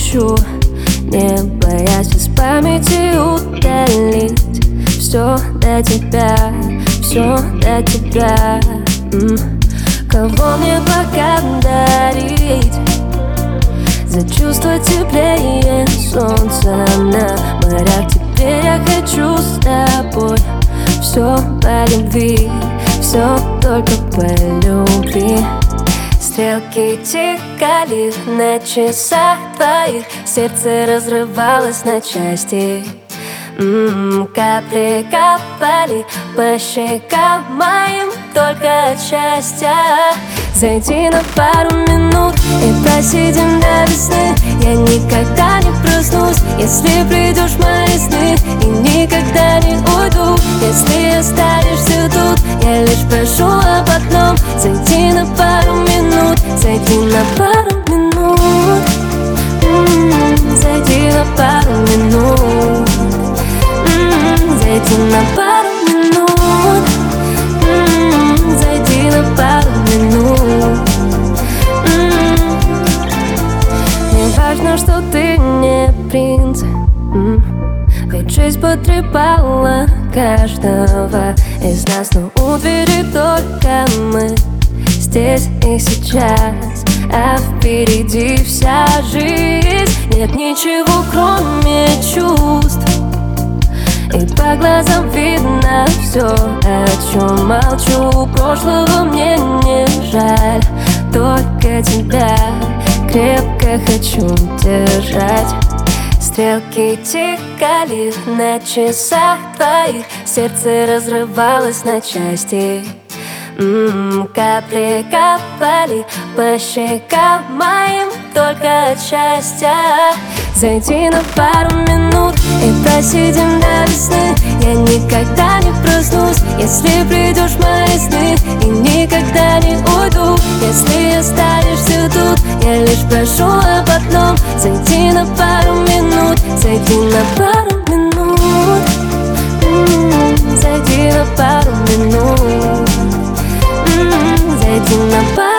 хочу, не боясь из памяти удалить все до тебя, все до тебя. Кого мне пока дарить за чувство теплее солнца на морях? Теперь я хочу с тобой все по любви, все только по любви. Стрелки тикали на часах твоих, сердце разрывалось на части. Капли капали по щекам моим только от счастья. Зайди на пару минут и посидим до весны. Я никогда не проснусь, если придешь в мои сны, и никогда не уйду, если останешься тут. Я лишь прошу об одном: зайди на пару минут, зайди на пару минут, зайди на пару минут, зайди на пару минут, зайди на пару минут. Не важно, что ты не принц, ведь жизнь потрепала каждого из нас, но у двери только мы, здесь и сейчас, а впереди вся жизнь. Нет ничего, кроме чувств, и по глазам видно все, о чем молчу. Прошлого мне не жаль, только тебя крепко хочу держать. Стрелки тикали на часах твоих, сердце разрывалось на части. Капли капали по щекам моим только от счастья. Зайди на пару минут и посидим до весны. Я никогда не проснусь, если придешь в мои сны, и никогда не уйду, если останешься тут. Я лишь прошу об одном: зайди на пару минут, зайди на пару минут, зайди на пару минут, зайди на пару минут.